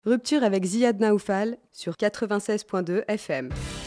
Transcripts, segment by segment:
Rupture avec Ziad Naoufal sur 96.2 FM.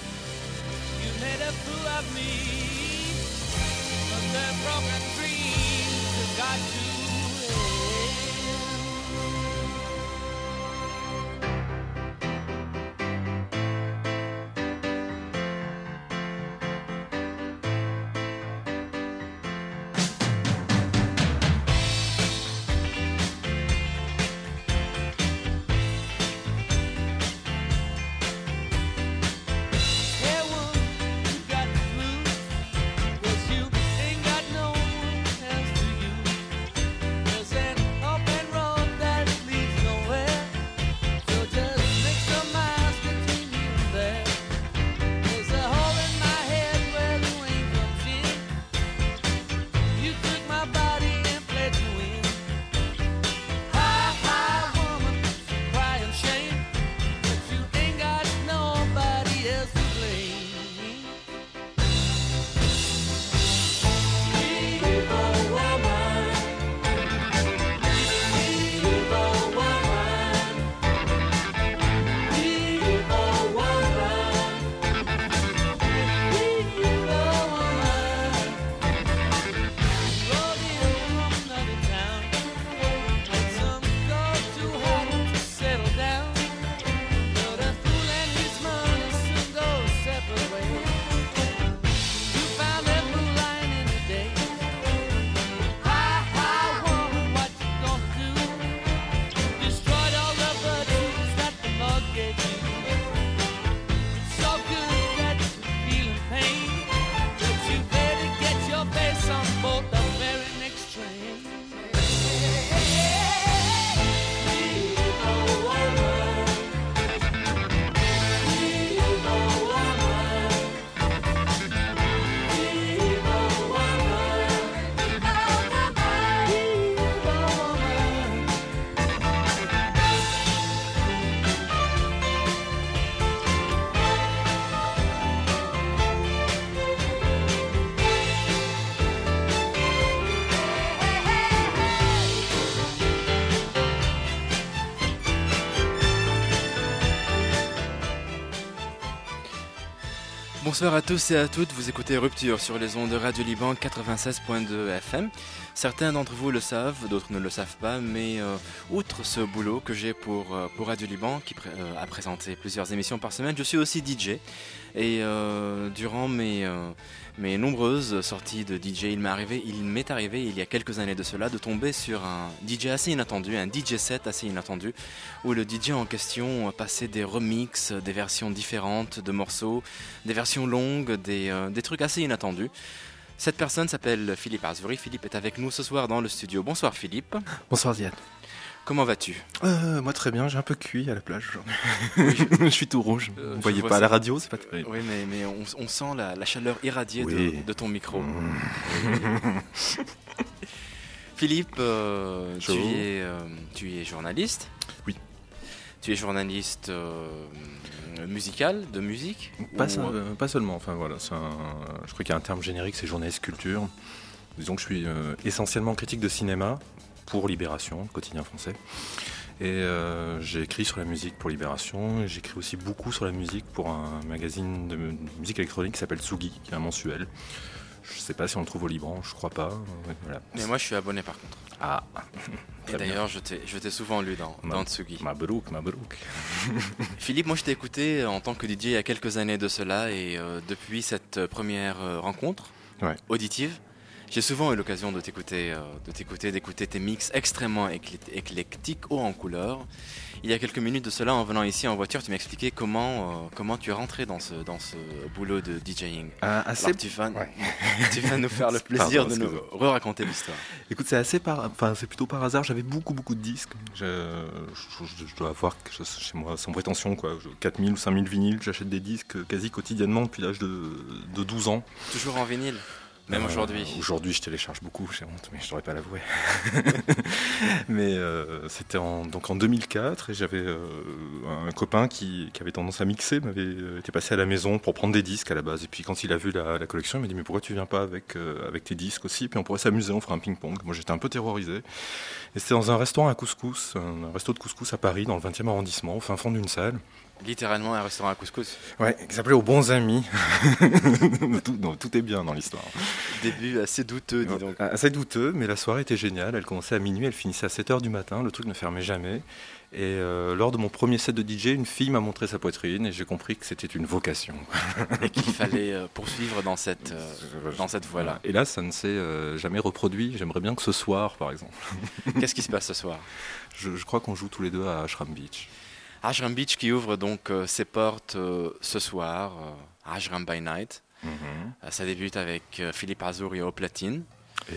Bonsoir à tous et à toutes, vous écoutez Rupture sur les ondes de Radio Liban 96.2 FM. Certains d'entre vous le savent, d'autres ne le savent pas, mais outre ce boulot que j'ai pour Radio Liban, qui a présenté plusieurs émissions par semaine, je suis aussi DJ. Et durant mes nombreuses sorties de DJ, il m'est arrivé il y a quelques années de cela de tomber sur un DJ assez inattendu, un DJ set assez inattendu, où le DJ en question passait des remixes, des versions différentes de morceaux, des versions longues, des trucs assez inattendus. Cette personne s'appelle Philippe Arzuri. Philippe est avec nous ce soir dans le studio. Bonsoir Philippe. Bonsoir Ziad. Comment vas-tu ? Moi très bien, j'ai un peu cuit à la plage aujourd'hui. Je suis tout rouge. Vous ne voyez pas à la radio, c'est pas terrible. Oui, mais on sent la chaleur irradiée de ton micro. Philippe, tu es journaliste ? Oui. Tu es journaliste musical, de musique ? Pas seulement, enfin voilà. Je crois qu'il y a un terme générique, c'est journaliste culture. Disons que je suis essentiellement critique de cinéma pour Libération, le quotidien français. Et j'ai écrit sur la musique pour Libération. Et j'écris aussi beaucoup sur la musique pour un magazine de musique électronique qui s'appelle Tsugi, qui est un mensuel. Je ne sais pas si on le trouve au Liban, je crois pas. Voilà. Mais moi je suis abonné par contre. Ah. Et d'ailleurs je t'ai souvent lu dans Tsugi. Mabrouk. Philippe, moi je t'ai écouté en tant que DJ il y a quelques années de cela. Et depuis cette première rencontre auditive, j'ai souvent eu l'occasion d'écouter tes mix extrêmement éclectiques, hauts en couleurs. Il y a quelques minutes de cela, en venant ici en voiture, tu m'as expliqué comment tu es rentré dans ce boulot de DJing. Alors, tu vas nous faire le plaisir de nous raconter l'histoire. Écoute, c'est plutôt par hasard. J'avais beaucoup de disques. Je dois avoir chez moi, sans prétention, 4000 ou 5000 vinyles. J'achète des disques quasi quotidiennement depuis l'âge de 12 ans. Toujours en vinyle ? Même aujourd'hui. Aujourd'hui, je télécharge beaucoup, j'ai honte, mais je ne devrais pas l'avouer. Mais c'était en 2004, et j'avais un copain qui avait tendance à mixer, était passé à la maison pour prendre des disques à la base. Et puis quand il a vu la collection, il m'a dit « Mais pourquoi tu viens pas avec tes disques aussi ? Puis on pourrait s'amuser, on fera un ping-pong. » Moi, j'étais un peu terrorisé. Et c'était dans un restaurant à couscous, un resto de couscous à Paris, dans le 20e arrondissement, au fin fond d'une salle. Littéralement un restaurant à couscous. Ouais, qui s'appelait Aux Bons Amis. tout est bien dans l'histoire. Début assez douteux, dis donc. Assez douteux, mais la soirée était géniale. Elle commençait à minuit, elle finissait à 7h du matin. Le truc ne fermait jamais. Et lors de mon premier set de DJ, une fille m'a montré sa poitrine et j'ai compris que c'était une vocation. Et qu'il fallait poursuivre dans cette voie-là. Et là, ça ne s'est jamais reproduit. J'aimerais bien que ce soir, par exemple. Qu'est-ce qui se passe ce soir ? Je crois qu'on joue tous les deux à Ashram Beach. Ashram Beach qui ouvre donc ses portes ce soir, Ashram by Night. Ça débute avec Philippe Azouri au platine. Et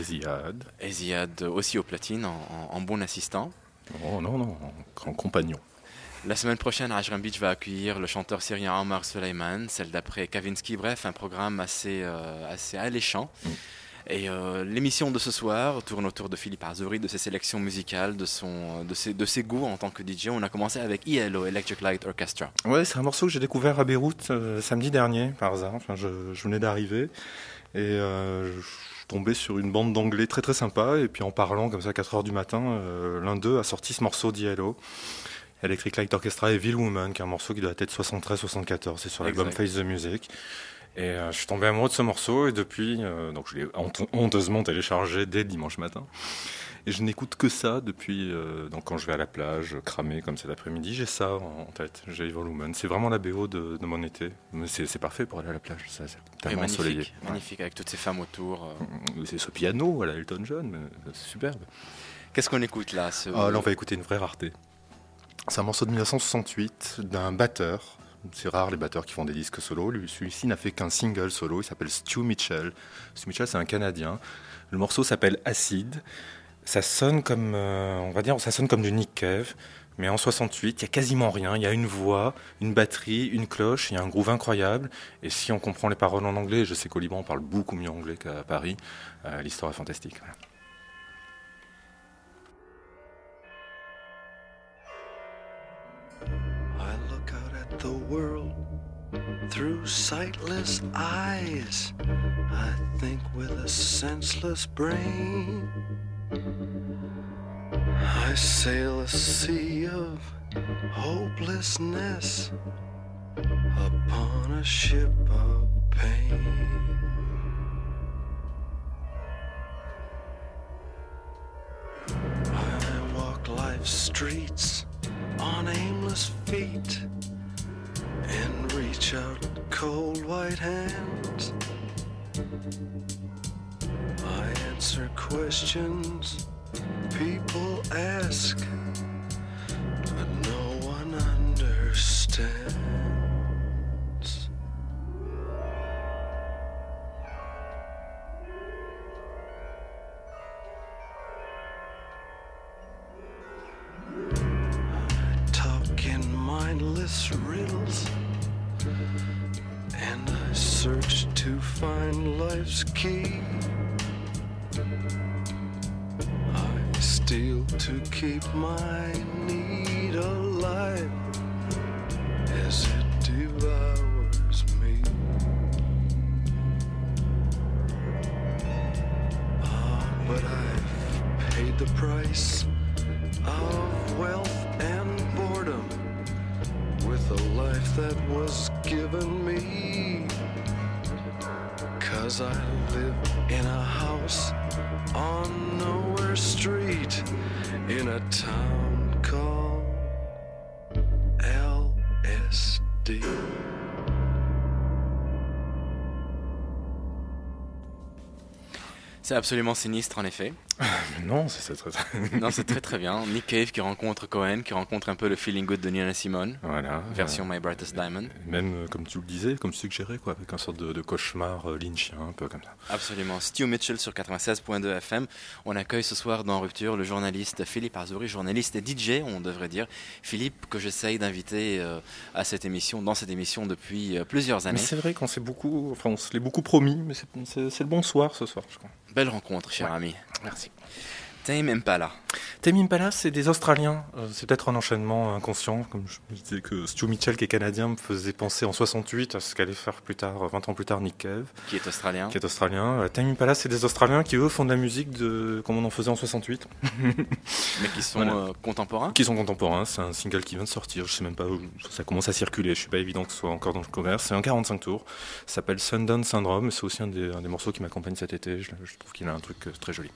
Ziad aussi au platine en bon assistant. Oh non, en compagnon. La semaine prochaine, Ashram Beach va accueillir le chanteur syrien Omar Suleiman, celle d'après Kavinsky. Bref, un programme assez alléchant. Et l'émission de ce soir tourne autour de Philippe Azouri, de ses sélections musicales, de ses goûts en tant que DJ. On a commencé avec ELO, Electric Light Orchestra. Ouais, c'est un morceau que j'ai découvert à Beyrouth samedi dernier, par hasard. Enfin, je venais d'arriver et je suis tombé sur une bande d'anglais très très sympa. Et puis en parlant comme ça à 4h du matin, l'un d'eux a sorti ce morceau d'ELO. Electric Light Orchestra et Ville Woman, qui est un morceau qui doit être 73-74. C'est sur l'album Face the Music. Et je suis tombé amoureux de ce morceau et depuis, donc je l'ai honteusement téléchargé dès le dimanche matin. Et je n'écoute que ça depuis, donc quand je vais à la plage, cramé comme cet après-midi, j'ai ça en tête, j'ai Evil Woman. C'est vraiment la BO de mon été. Mais c'est parfait pour aller à la plage, c'est tellement ensoleillé. Magnifique, avec toutes ces femmes autour. C'est ce piano à la Elton John, c'est superbe. Qu'est-ce qu'on écoute là Là, on va écouter une vraie rareté. C'est un morceau de 1968 d'un batteur. C'est rare les batteurs qui font des disques solo. Celui-ci n'a fait qu'un single solo. Il s'appelle Stu Mitchell. Stu Mitchell, c'est un Canadien. Le morceau s'appelle Acid. Ça sonne comme, ça sonne comme du Nick Cave. Mais en 68, il y a quasiment rien. Il y a une voix, une batterie, une cloche. Il y a un groove incroyable. Et si on comprend les paroles en anglais, je sais qu'au Liban on parle beaucoup mieux anglais qu'à Paris. L'histoire est fantastique. Voilà. The world through sightless eyes, I think with a senseless brain. I sail a sea of hopelessness upon a ship of pain. I walk life's streets on aimless feet and reach out cold white hands. I answer questions people ask, but no one understands. I talk in mindless riddles, and I search to find life's key. I steal to keep my need alive as it devours me. But I've paid the price of wealth and boredom with a life that was given me. 'Cause I live in a house on Nowhere Street in a town called LSD. C'est absolument sinistre en effet. Non, c'est très... Non, c'est très très bien. Nick Cave qui rencontre Cohen, qui rencontre un peu le feeling good de Nina Simone. Voilà. Version My Brightest Diamond. Même, comme tu le disais, comme suggéré, quoi, avec un sorte de cauchemar lynchien, un peu comme ça. Absolument. Stu Mitchell sur 96.2 FM. On accueille ce soir dans Rupture le journaliste Philippe Arzuri, journaliste et DJ, on devrait dire. Philippe, que j'essaye d'inviter à cette émission, dans cette émission depuis plusieurs années. Mais c'est vrai qu'on s'est beaucoup, on se l'est beaucoup promis, mais c'est le bon soir ce soir, je crois. Belle rencontre, cher ami. Merci. Tame Impala. Tame Impala, c'est des Australiens. C'est peut-être un enchaînement inconscient. Comme je me disais que Stu Mitchell, qui est canadien, me faisait penser en 68 à ce qu'allait faire plus tard, 20 ans plus tard, Nick Cave. Qui est australien. Tame Impala, c'est des Australiens qui, eux, font de la musique comme on en faisait en 68. Mais qui sont contemporains. Qui sont contemporains. C'est un single qui vient de sortir. Je sais même pas où ça commence à circuler. Je suis pas évident que ce soit encore dans le commerce. C'est un 45 tours. Ça s'appelle Sundance Syndrome. C'est aussi un des morceaux qui m'accompagne cet été. Je trouve qu'il a un truc très joli.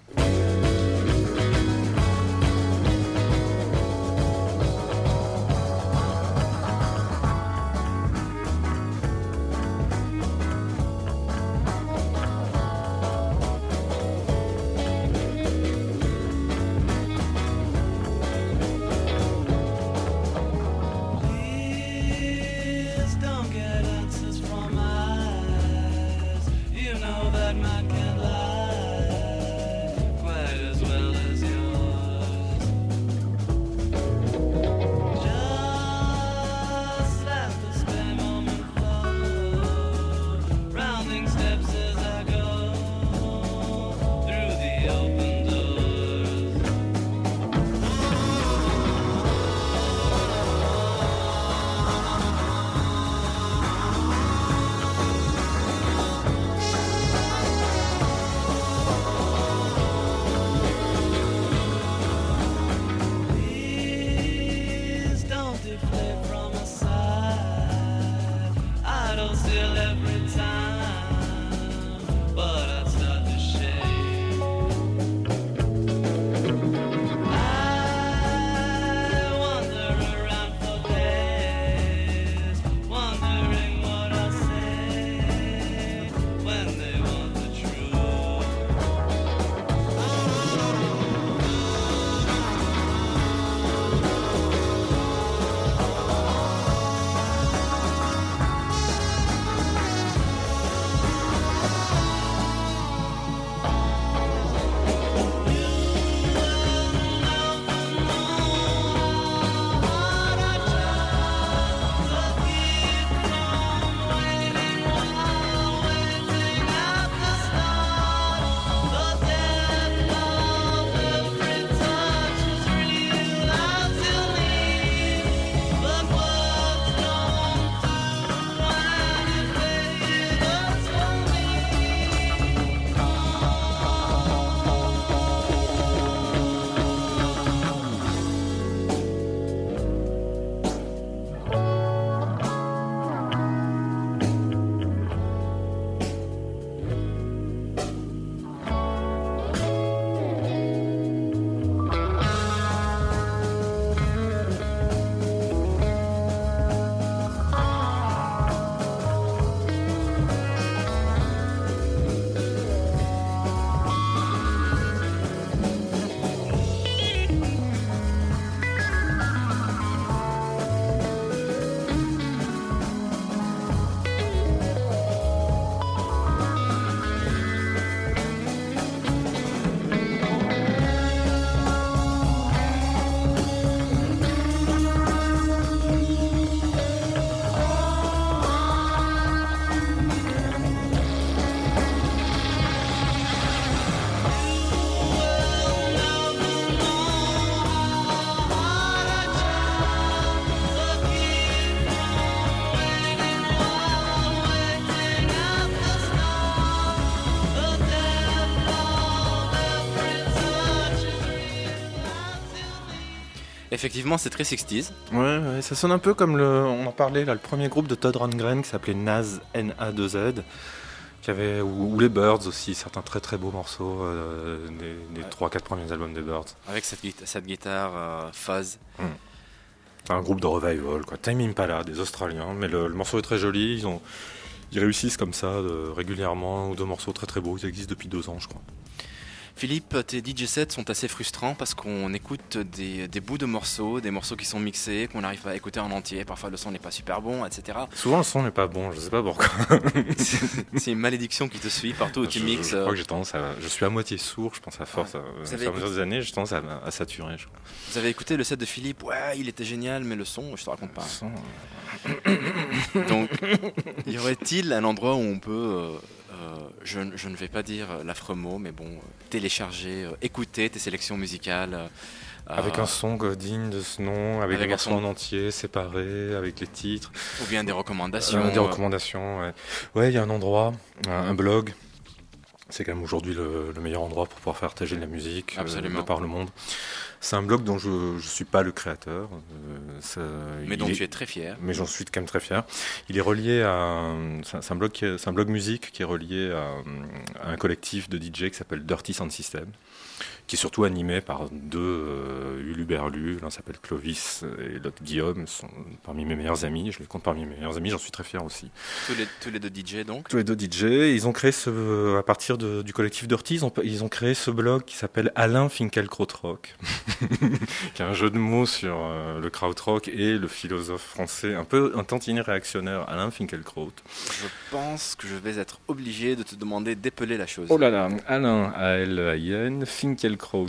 Effectivement, c'est très 60s. Ouais, ça sonne un peu comme on en parlait là, le premier groupe de Todd Rundgren qui s'appelait Naz, N-A-2-Z, ou les Birds aussi, certains très très beaux morceaux des 3-4 premiers albums des Birds. Avec cette guitare fuzz. C'est un groupe de revival, quoi. Tame Impala, des Australiens, mais le morceau est très joli, ils réussissent comme ça régulièrement, ou deux morceaux très très beaux, ils existent depuis 2 ans je crois. Philippe, tes DJ sets sont assez frustrants parce qu'on écoute des bouts de morceaux, des morceaux qui sont mixés, qu'on n'arrive pas à écouter en entier. Parfois le son n'est pas super bon, etc. Souvent le son n'est pas bon, je sais pas pourquoi. C'est une malédiction qui te suit partout où tu mixes. Je crois que j'ai tendance à... Je suis à moitié sourd, je pense à force. Au fur et à mesure des années, j'ai tendance à saturer. Je crois. Vous avez écouté le set de Philippe? Ouais, il était génial, mais le son, je te raconte pas. Donc, y aurait-il un endroit où on peut... je ne vais pas dire l'affreux mot, mais bon, télécharger, écouter tes sélections musicales. Avec un son digne de ce nom, avec des morceaux en entier, séparés, avec les titres. Ou bien des recommandations. Des recommandations, ouais. Ouais, il y a un endroit, un blog. C'est quand même aujourd'hui le meilleur endroit pour pouvoir faire partager de la musique de par le monde. C'est un blog dont je ne suis pas le créateur. Mais dont tu es très fier. Mais j'en suis quand même très fier. Il est relié à... C'est un blog musique qui est relié à un collectif de DJ qui s'appelle Dirty Sound System, qui est surtout animé par deux huluberlus. L'un s'appelle Clovis et l'autre Guillaume, sont parmi mes meilleurs amis. Je les compte parmi mes meilleurs amis, j'en suis très fier aussi. Tous les deux DJ donc? Tous les deux DJ. Ils ont créé à partir du collectif Dirty, ils ont créé ce blog qui s'appelle Alain Finkielkrautrock, qui est un jeu de mots sur le krautrock et le philosophe français, un tantinet réactionnaire, Alain Finkielkraut. Je pense que je vais être obligé de te demander d'épeler la chose. Oh là là, Alain, A-L-A-I-N, Finkielkraut,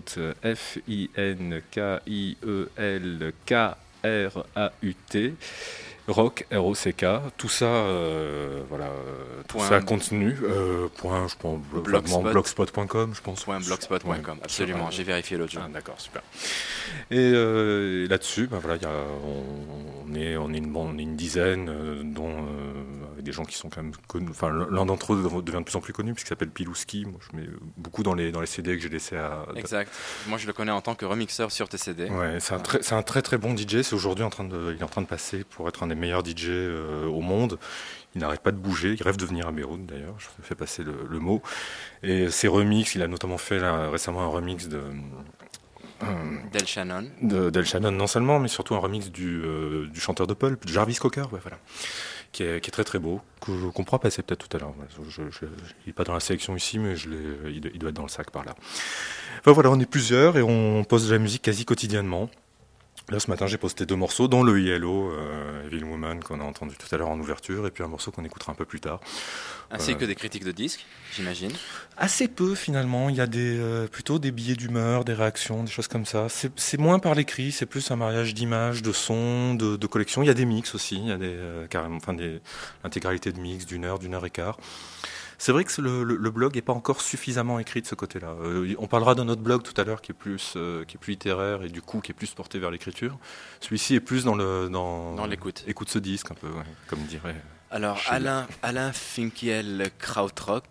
F-I-N-K-I-E-L-K-R-A-U-T, Rock, R-O-C-K, tout ça, tout ça contenu, point, je pense, blogspot.com, je pense. Blogspot.com, absolument, j'ai vérifié l'autre jour. Ah, d'accord, super. Et là-dessus, on est une dizaine, dont avec des gens qui sont quand même connus. Enfin, l'un d'entre eux devient de plus en plus connu, puisqu'il s'appelle Pilouski. Moi, je mets beaucoup dans les CD que j'ai laissé à... Exact. Moi, je le connais en tant que remixeur sur tes CD. Ouais, c'est un très très bon DJ. C'est aujourd'hui il est en train de passer pour être un des meilleurs DJ au monde. Il n'arrête pas de bouger, il rêve de venir à Beyrouth d'ailleurs, je fais passer le mot. Et ses remixes, il a notamment fait récemment un remix Del Shannon. Del Shannon non seulement, mais surtout un remix du chanteur de Pulp, Jarvis Cocker, voilà, qui est très très beau, qu'on pourra passer peut-être tout à l'heure. Il n'est pas dans la sélection ici, mais il doit être dans le sac par là. Enfin, voilà, on est plusieurs et on pose de la musique quasi quotidiennement. Là, ce matin, j'ai posté 2 morceaux, dont le Yellow, Evil Woman, qu'on a entendu tout à l'heure en ouverture, et puis un morceau qu'on écoutera un peu plus tard. Ainsi que des critiques de disques, j'imagine. Assez peu, finalement. Il y a plutôt des billets d'humeur, des réactions, des choses comme ça. C'est moins par l'écrit, c'est plus un mariage d'images, de sons, de collections. Il y a des mix aussi, il y a l'intégralité de mix d'1 heure, d'1 heure et quart. C'est vrai que le blog n'est pas encore suffisamment écrit de ce côté-là. On parlera d'un autre blog tout à l'heure qui est plus littéraire et du coup qui est plus porté vers l'écriture. Celui-ci est plus dans l'écoute. Écoute ce disque un peu, ouais, comme dirait. Alors Alain Finkielkrautrock.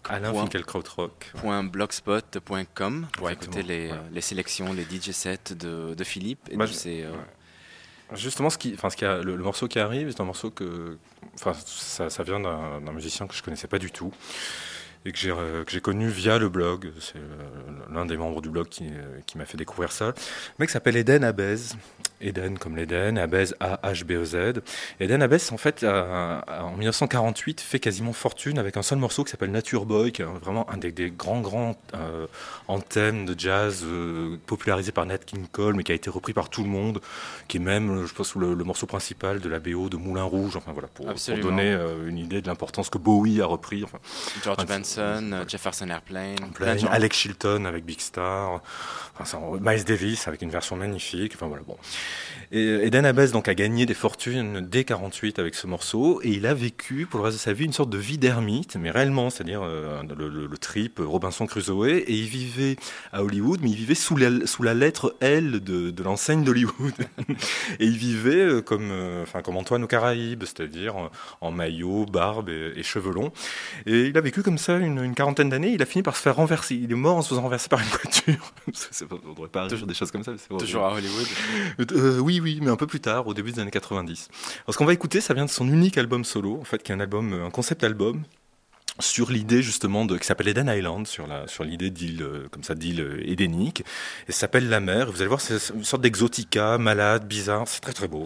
.blogspot.com pour écouter les sélections, les DJ sets de Philippe et Justement, le morceau qui arrive, c'est un morceau ça vient d'un musicien que je connaissais pas du tout et que j'ai connu via le blog. C'est l'un des membres du blog qui m'a fait découvrir ça. Le mec s'appelle Eden Abez. Eden comme l'Eden, Abez A-H-B-E-Z. Eden Abez, en fait, en 1948, fait quasiment fortune avec un seul morceau qui s'appelle Nature Boy, qui est vraiment un des grands anthèmes de jazz popularisé par Nat King Cole, mais qui a été repris par tout le monde, qui est même, je pense, le morceau principal de la BO de Moulin Rouge, enfin voilà, pour donner une idée de l'importance que Bowie a repris. Enfin, George Benson, Jefferson Airplane, Alex Chilton avec Big Star, Miles Davis avec une version magnifique, enfin voilà, bon. Et Eden Abez donc a gagné des fortunes dès 48 avec ce morceau et il a vécu pour le reste de sa vie une sorte de vie d'ermite, mais réellement, c'est-à-dire le trip Robinson Crusoe, et il vivait à Hollywood, mais il vivait sous la lettre L de l'enseigne d'Hollywood et il vivait comme Antoine aux Caraïbes, c'est-à-dire en maillot, barbe et cheveux longs, et il a vécu comme ça une quarantaine d'années. Il a fini par se faire renverser, il est mort en se faisant renverser par une voiture. On ne devrait pas rire des choses comme ça, mais c'est toujours à Hollywood. Oui, mais un peu plus tard, au début des années 90. Alors, ce qu'on va écouter, ça vient de son unique album solo, en fait, qui est un concept album sur l'idée justement qui s'appelle Eden Island, sur l'idée d'île d'île édénique, et ça s'appelle La Mer. Vous allez voir, c'est une sorte d'exotica, malade, bizarre. C'est très très beau.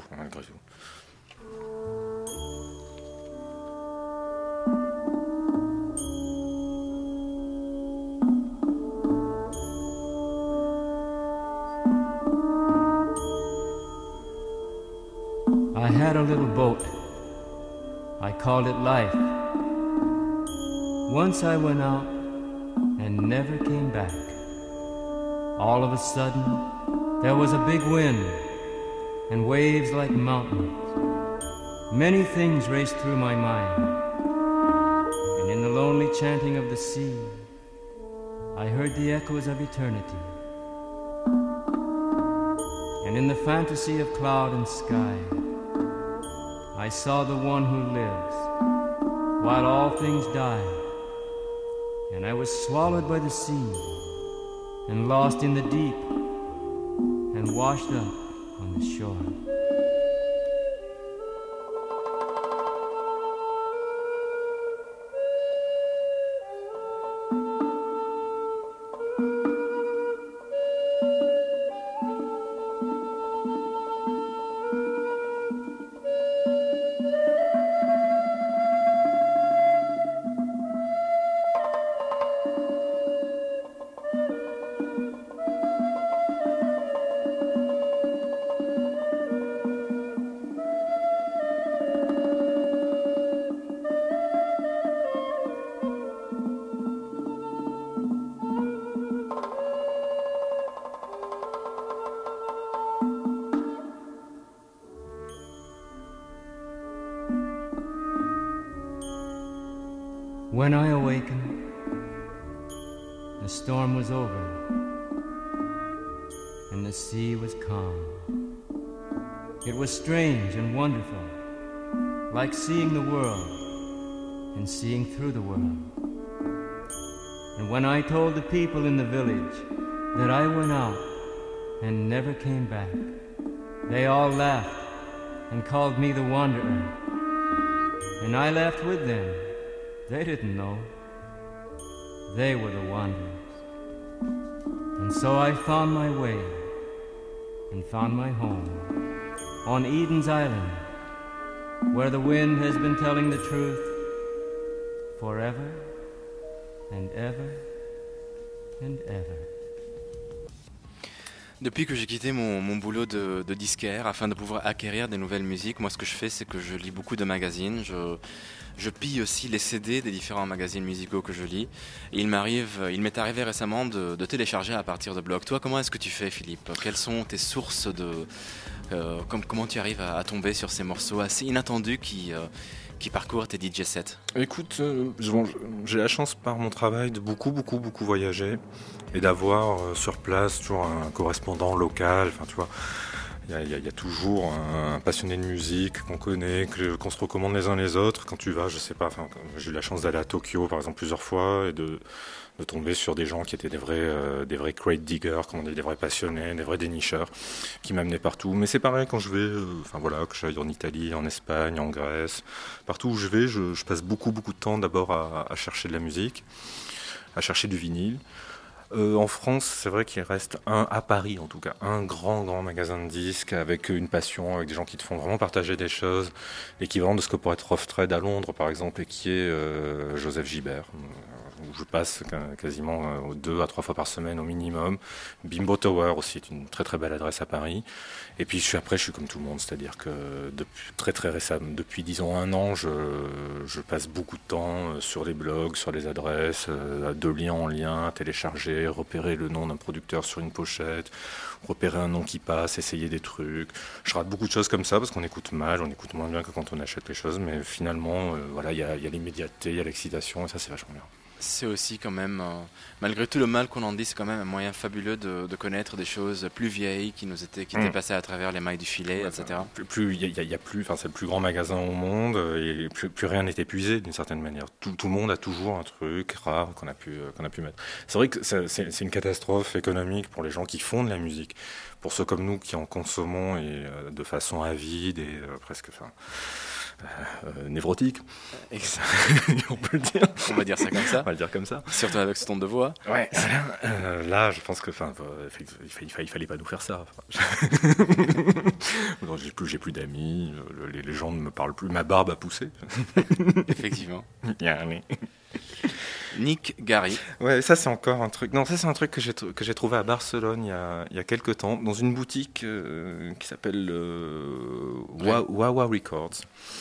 I had a little boat. I called it life. Once I went out and never came back. All of a sudden, there was a big wind and waves like mountains. Many things raced through my mind. And in the lonely chanting of the sea, I heard the echoes of eternity. And in the fantasy of cloud and sky, I saw the one who lives while all things die. And I was swallowed by the sea and lost in the deep and washed up on the shore. When I awakened, the storm was over and the sea was calm. It was strange and wonderful, like seeing the world and seeing through the world. And when I told the people in the village that I went out and never came back, they all laughed and called me the wanderer. And I laughed with them. They didn't know. They were the wanderers. And so I found my way and found my home on Eden's Island, where the wind has been telling the truth forever and ever and ever. Depuis que j'ai quitté mon boulot de disquaire afin de pouvoir acquérir des nouvelles musiques, moi ce que je fais c'est que je lis beaucoup de magazines, je pille aussi les CD des différents magazines musicaux que je lis et il m'est arrivé récemment de télécharger à partir de blogs. Toi comment est-ce que tu fais Philippe? Quelles sont tes sources comment tu arrives à tomber sur ces morceaux assez inattendus qui parcourent tes DJ sets? Écoute, j'ai la chance par mon travail de beaucoup voyager et d'avoir sur place toujours un correspondant local. Enfin, tu vois, il y a toujours un passionné de musique qu'on connaît, qu'on se recommande les uns les autres. Quand tu vas, je sais pas, enfin, j'ai eu la chance d'aller à Tokyo par exemple plusieurs fois et de tomber sur des gens qui étaient des vrais crate diggers, comme on dit, des vrais passionnés, des vrais dénicheurs, qui m'amenaient partout. Mais c'est pareil quand je vais, que j'aille en Italie, en Espagne, en Grèce, partout où je vais, je passe beaucoup de temps d'abord à chercher de la musique, à chercher du vinyle. En France, c'est vrai qu'il reste à Paris en tout cas, un grand magasin de disques avec une passion, avec des gens qui te font vraiment partager des choses, l'équivalent de ce que pourrait être Rough Trade à Londres par exemple, et qui est Joseph Gibert, où je passe quasiment 2 à 3 fois par semaine au minimum. Bimbo Tower aussi est une très belle adresse à Paris. Et puis je suis comme tout le monde, c'est-à-dire que depuis très récemment, depuis disons 1 an, je passe beaucoup de temps sur les blogs, sur les adresses, de lien en lien, télécharger, repérer le nom d'un producteur sur une pochette, repérer un nom qui passe, essayer des trucs. Je rate beaucoup de choses comme ça parce qu'on écoute mal, on écoute moins bien que quand on achète les choses, mais finalement, il y a l'immédiateté, il y a l'excitation et ça c'est vachement bien. C'est aussi quand même, malgré tout le mal qu'on en dit, c'est quand même un moyen fabuleux de connaître des choses plus vieilles qui étaient passées à travers les mailles du filet, etc. C'est le plus grand magasin au monde et plus rien n'est épuisé d'une certaine manière. Tout le monde a toujours un truc rare qu'on a pu mettre. C'est vrai que c'est une catastrophe économique pour les gens qui font de la musique. Pour ceux comme nous qui en consommons et de façon avide et presque... névrotique. On peut le dire. On va dire ça comme ça. On va le dire comme ça. Surtout avec ce ton de voix. Ouais. Là, je pense que, il fallait pas nous faire ça. Non, j'ai plus d'amis. Les gens ne me parlent plus. Ma barbe a poussé. Effectivement. Nick Gary. Ouais, ça c'est encore un truc. Non, ça c'est un truc que j'ai trouvé à Barcelone il y a quelques temps, dans une boutique qui s'appelle Wawa Records.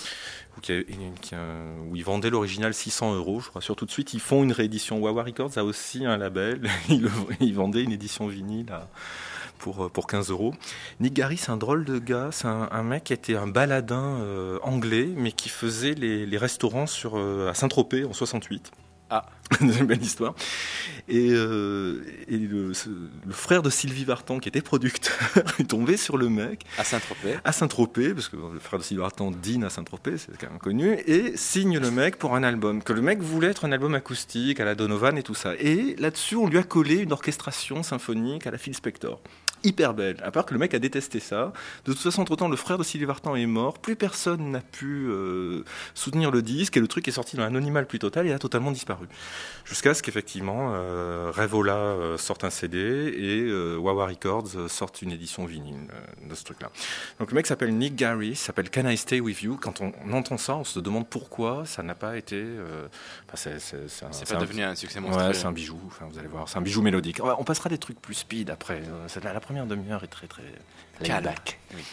Où ils vendaient l'original 600 €, je crois. Sur tout de suite, ils font une réédition. Wawa Records a aussi un label. Ils vendaient une édition vinyle pour 15 €. Nick Gary, c'est un drôle de gars. C'est un mec qui était un baladin anglais, mais qui faisait les restaurants à Saint-Tropez en 68. Ah, une belle histoire. Et le frère de Sylvie Vartan, qui était producteur, est tombé sur le mec. À Saint-Tropez. À Saint-Tropez, parce que le frère de Sylvie Vartan dîne à Saint-Tropez, c'est quand même connu, et signe le mec pour un album. Que le mec voulait être un album acoustique, à la Donovan et tout ça. Et là-dessus, on lui a collé une orchestration symphonique à la Phil Spector. Hyper belle, à part que le mec a détesté ça. De toute façon, entre-temps, le frère de Sylvie Vartan est mort, plus personne n'a pu soutenir le disque, et le truc est sorti dans l'anonymat le plus total et a totalement disparu. Jusqu'à ce qu'effectivement, Revola sorte un CD et Wawa Records sorte une édition vinyle de ce truc-là. Donc le mec s'appelle Nick Gary, s'appelle Can I Stay With You. Quand on entend ça, on se demande pourquoi ça n'a pas été... c'est pas devenu un succès monstrueux. Ouais, c'est un bijou, vous allez voir, c'est un bijou mélodique. On passera des trucs plus speed après, la première demi-heure est très très calme. Oui.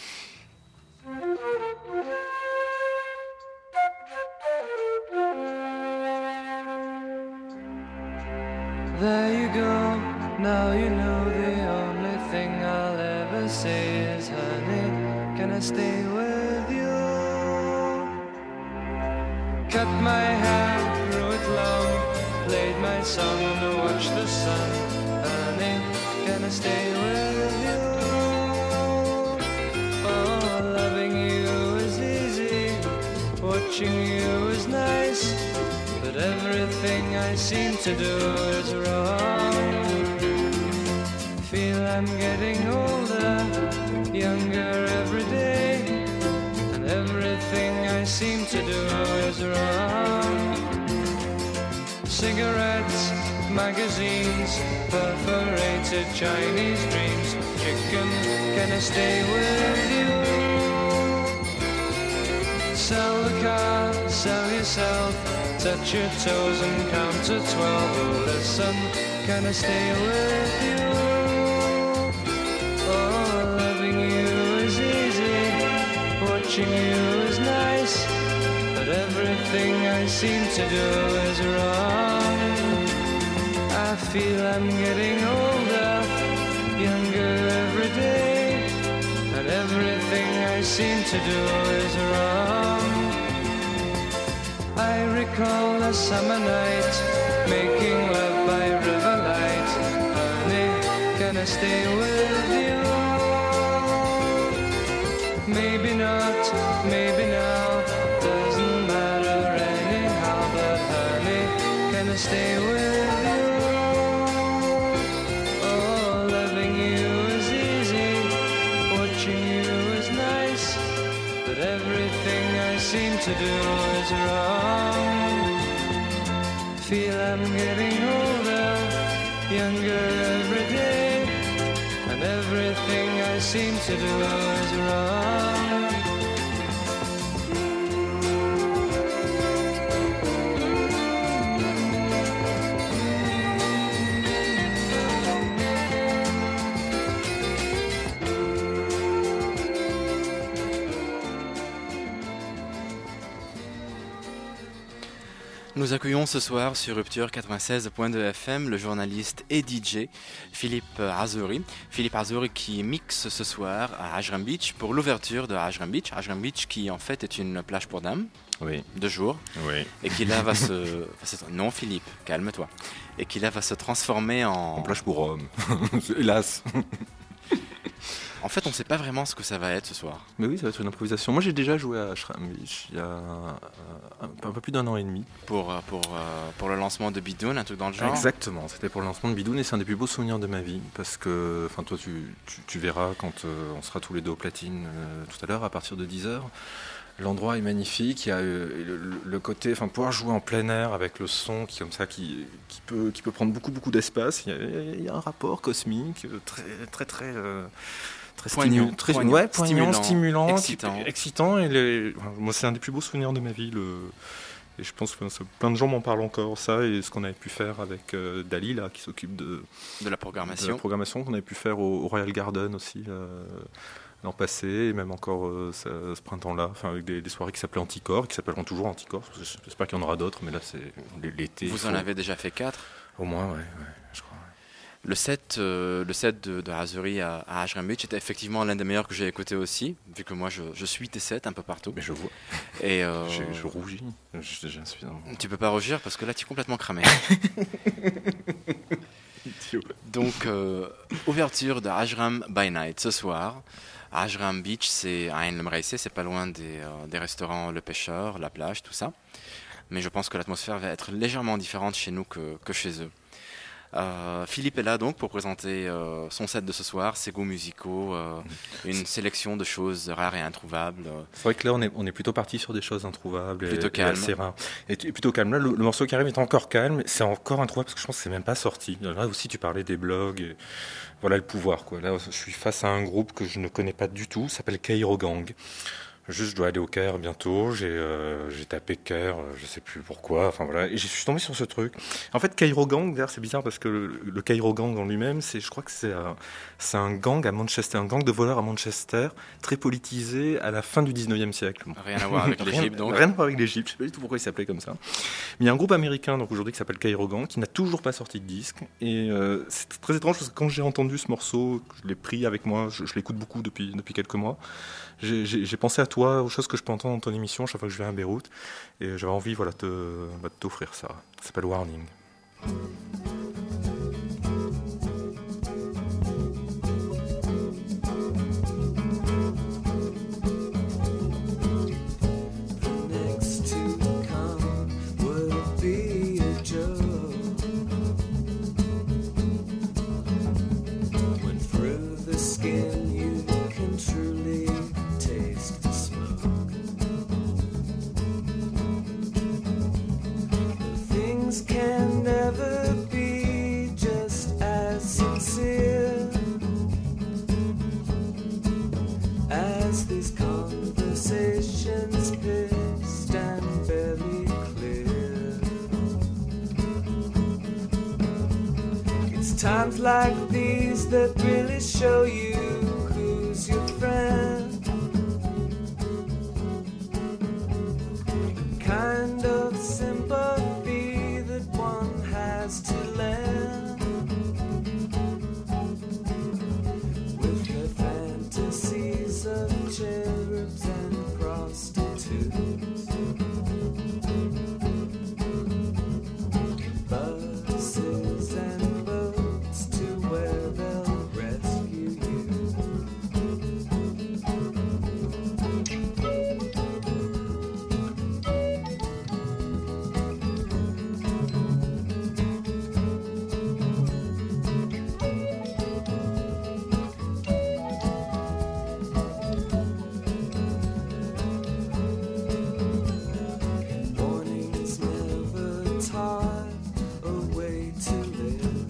There you go, now you know the only thing I'll ever say is honey, can I stay with you? Cut my hair, grew it long, played my song to watch the sun, honey, can I stay with you? Oh, loving you is easy, watching you is nice, but everything I seem to do is wrong. Feel I'm getting older, younger every day, and everything I seem to do is wrong. Cigarettes, magazines, perforated Chinese dreams. Chicken, can I stay with you? Sell the car, sell yourself, touch your toes and count to 12. Oh, listen, can I stay with you? Oh, loving you is easy, watching you is nice, but everything I seem to do is wrong. I feel I'm getting older, younger every day, and everything I seem to do is wrong. I recall a summer night, making love by riverlight. Honey, can I stay with you? Maybe not, maybe now, doesn't matter anyhow. But honey, can I stay with you? Oh, loving you is easy, watching you is nice, but everything I seem to do is wrong. Feel I'm getting older, younger every day, and everything I seem to do is wrong. Nous accueillons ce soir sur Rupture 96.2 FM le journaliste et DJ Philippe Azouri. Philippe Azouri qui mixe ce soir à Ajram Beach pour l'ouverture de Ajram Beach. Ajram Beach qui en fait est une plage pour dames, Oui. de jour, Oui. et qui là va se... Non Philippe, calme-toi. Et qui là va se transformer En plage pour hommes. Hélas. En fait, on ne sait pas vraiment ce que ça va être ce soir. Mais oui, ça va être une improvisation. Moi, j'ai déjà joué à Ashram Beach il y a un peu plus d'1 an et demi. Pour le lancement de Bidoun, un truc dans le genre. Exactement, c'était pour le lancement de Bidoun et c'est un des plus beaux souvenirs de ma vie. Parce que, enfin, toi, tu verras quand on sera tous les deux au platine tout à l'heure, à partir de 10h. L'endroit est magnifique, il y a le côté, enfin, pouvoir jouer en plein air avec le son qui, comme ça, qui peut prendre beaucoup d'espace. Il y a un rapport cosmique très Poignant, stimulant, excitant. Excitant. Et moi, c'est un des plus beaux souvenirs de ma vie. Et je pense que plein de gens m'en parlent encore, ça, et ce qu'on avait pu faire avec Dali, là, qui s'occupe de la programmation qu'on avait pu faire au Royal Garden aussi l'an passé, et même encore ce printemps-là, avec des soirées qui s'appelaient Anticorps, qui s'appelleront toujours Anticorps. J'espère qu'il y en aura d'autres, mais là, c'est l'été. Vous en avez déjà fait 4 ? Au moins, ouais, je crois. Le set de Raspberry à Ashram Beach était effectivement l'un des meilleurs que j'ai écouté aussi, vu que moi je suis tes sets un peu partout. Mais je vois. Et je rougis. Je déjà insuffisamment. Tu peux pas rougir parce que là tu es complètement cramé. Donc ouverture de Ashram by Night ce soir. Ashram Beach, c'est à Ain Lemreise, c'est pas loin des restaurants Le Pêcheur, la plage, tout ça. Mais je pense que l'atmosphère va être légèrement différente chez nous que chez eux. Philippe est là donc pour présenter son set de ce soir, ses goûts musicaux, une sélection de choses rares et introuvables. C'est vrai que là on est plutôt parti sur des choses introuvables, plutôt calme. Et assez rares. Et plutôt calme. Là le morceau qui arrive est encore calme, c'est encore introuvable parce que je pense que c'est même pas sorti. Là aussi tu parlais des blogs, et voilà le pouvoir quoi. Là je suis face à un groupe que je ne connais pas du tout, ça s'appelle Cairo Gang. Juste, je dois aller au Caire bientôt. J'ai tapé Caire, je sais plus pourquoi. Enfin voilà, et je suis tombé sur ce truc. En fait, Cairo Gang, d'ailleurs, c'est bizarre parce que le Cairo Gang en lui-même, je crois que c'est un gang à Manchester, un gang de voleurs à Manchester, très politisé à la fin du 19e siècle. Rien à voir avec l'Égypte, donc. Rien à voir avec l'Égypte. Je sais pas du tout pourquoi il s'appelait comme ça. Mais il y a un groupe américain, donc aujourd'hui, qui s'appelle Cairo Gang, qui n'a toujours pas sorti de disque. Et c'est très étrange parce que quand j'ai entendu ce morceau, je l'ai pris avec moi. Je l'écoute beaucoup depuis quelques mois. J'ai pensé à toi, aux choses que je peux entendre dans ton émission chaque fois que je viens à Beyrouth, et j'avais envie de t'offrir ça. Ça s'appelle Warning. Can never be just as sincere as these conversations, pissed and barely clear. It's times like these that really show you who's your friend. The kind of sympathy that one has to lend with her fantasies of cherubs and prostitutes, buses and boats to where they'll rescue you. Mornings never taught a way to live,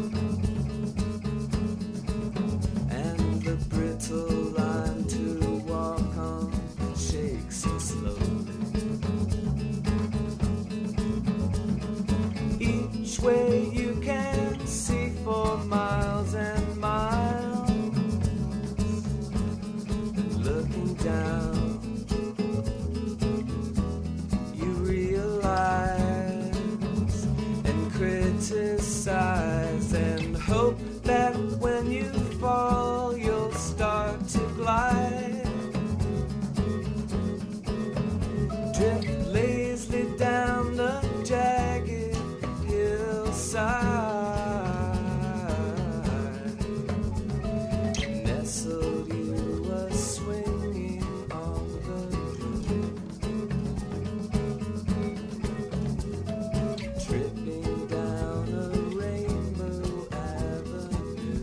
and the brittle line to walk on shakes you slowly. Each way you can see for miles and miles, and looking down you realize and criticize and hope that when you fall you'll start to glide, drift lazily down the jagged hillside, nestle you a swinging on the tripping down a rainbow avenue.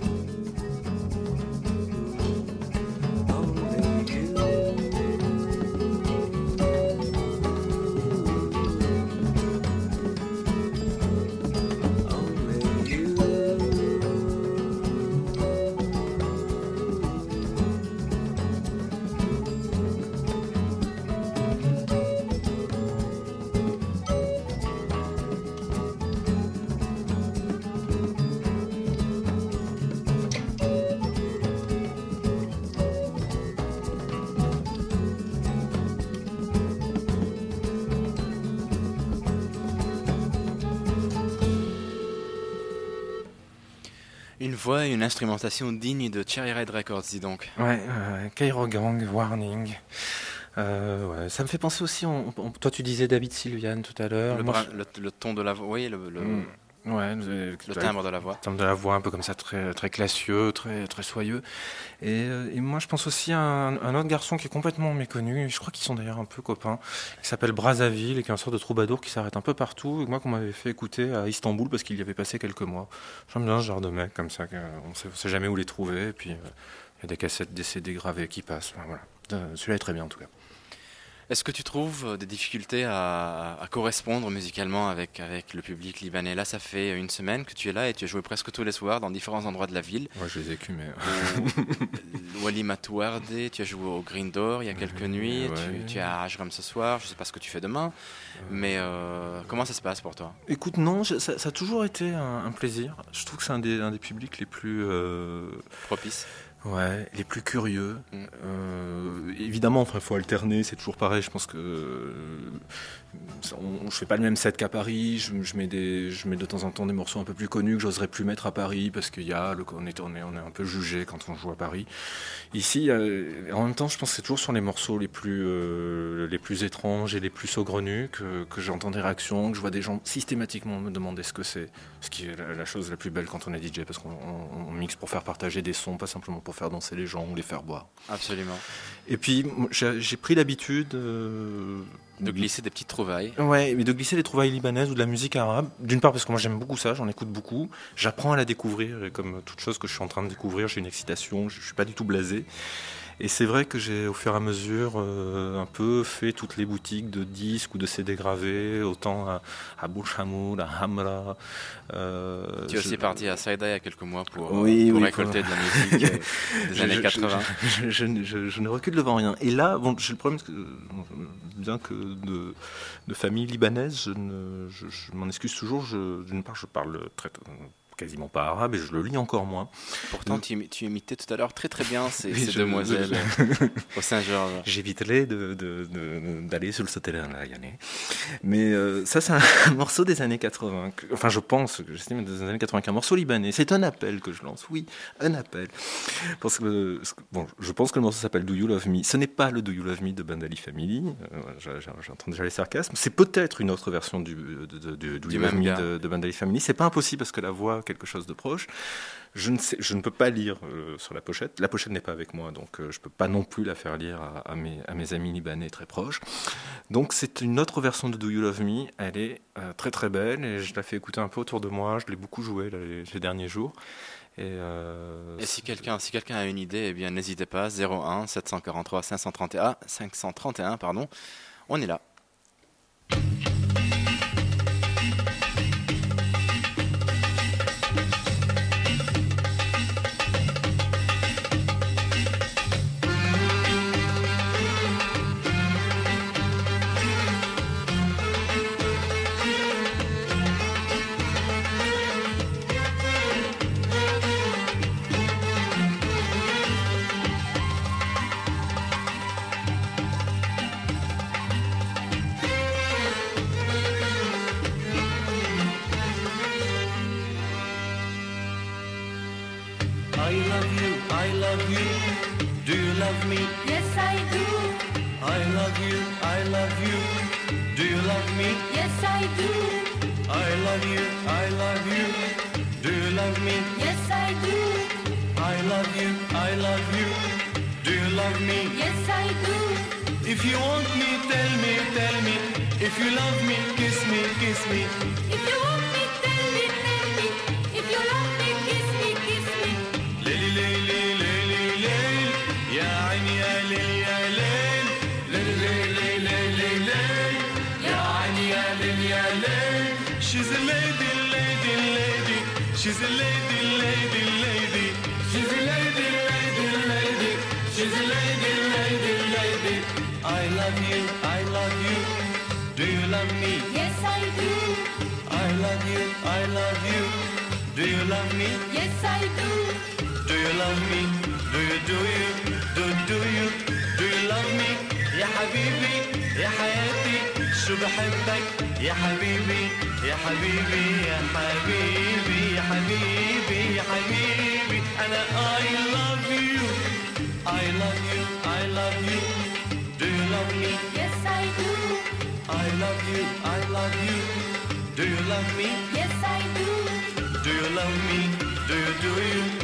Only you. Une voix et une instrumentation digne de Cherry Red Records, dis donc. Ouais, Cairo Gang, Warning. Ouais, ça me fait penser aussi, toi tu disais David Sylvian tout à l'heure. Le ton de la voix, oui, Ouais, le timbre de la voix. Le timbre de la voix, un peu comme ça, très, très classieux, très, très soyeux. Et moi, je pense aussi à un autre garçon qui est complètement méconnu. Je crois qu'ils sont d'ailleurs un peu copains. Il s'appelle Brazzaville et qui est une sorte de troubadour qui s'arrête un peu partout. Et moi, qu'on m'avait fait écouter à Istanbul parce qu'il y avait passé quelques mois. J'aime bien ce genre de mec comme ça. On sait jamais où les trouver. Et puis, il y a des cassettes, des CD gravés qui passent. Enfin, voilà. Celui-là est très bien en tout cas. Est-ce que tu trouves des difficultés à correspondre musicalement avec le public libanais? Là, ça fait une semaine que tu es là et tu as joué presque tous les soirs dans différents endroits de la ville. Ouais, je les ai écumés. Wali Matouarde, tu as joué au Green Door il y a quelques nuits, ouais. Tu es à Ajram ce soir, je ne sais pas ce que tu fais demain, mais comment ça se passe pour toi? Écoute, non, ça a toujours été un plaisir. Je trouve que c'est un des publics les plus... propices. Ouais, les plus curieux. Évidemment, il faut alterner, c'est toujours pareil. Je pense que je fais pas le même set qu'à Paris. Je mets de temps en temps des morceaux un peu plus connus que j'oserais plus mettre à Paris parce qu'il y a on est un peu jugé quand on joue à Paris. Ici, en même temps, je pense que c'est toujours sur les morceaux les plus étranges et les plus saugrenus que j'entends des réactions, que je vois des gens systématiquement me demander ce que c'est, ce qui est la chose la plus belle quand on est DJ, parce qu'on mixe pour faire partager des sons, pas simplement pour faire danser les gens ou les faire boire. Absolument. Et puis j'ai pris l'habitude de glisser des petites trouvailles. Ouais, mais de glisser des trouvailles libanaises ou de la musique arabe. D'une part parce que moi j'aime beaucoup ça, j'en écoute beaucoup. J'apprends à la découvrir et comme toute chose que je suis en train de découvrir, j'ai une excitation, je suis pas du tout blasé. Et c'est vrai que j'ai au fur et à mesure un peu fait toutes les boutiques de disques ou de CD gravés, autant à Bouchamoul, à Hamra. Tu es aussi parti à Saïda il y a quelques mois pour récolter de la musique des années 80. Je ne recule devant rien. Et là, j'ai le problème, bien que de famille libanaise, je m'en excuse toujours. D'une part, je parle quasiment pas arabe et je le lis encore moins. Pourtant, tu imitais tout à l'heure très très bien ces demoiselles au Saint-Georges. J'éviterai d'aller sur le sauterrain là, Yanné. Mais ça, c'est un morceau des années 80. Je pense que j'estime des années 80, un morceau libanais. C'est un appel que je lance. Oui, un appel. Parce que, je pense que le morceau s'appelle Do You Love Me. Ce n'est pas le Do You Love Me de Bandali Family. J'entends déjà les sarcasmes. C'est peut-être une autre version du Do You Love Me de Bandali Family. C'est pas impossible parce que la voix quelque chose de proche. Je ne peux pas lire sur la pochette. La pochette n'est pas avec moi, donc je ne peux pas non plus la faire lire à mes amis libanais très proches. Donc c'est une autre version de Do You Love Me. Elle est très très belle et je la fais écouter un peu autour de moi. Je l'ai beaucoup joué les derniers jours. Et si quelqu'un a une idée, eh bien n'hésitez pas. 01 743 531 pardon. On est là. شو بحبك يا حبيبي يا حبيبي يا حبيبي يا حبيبي يا حبيبي أنا I love you I love you I love you Do you love me? Yes, I do. I love you I love you Do you love me? Yes, I do. Do you love me? Do you do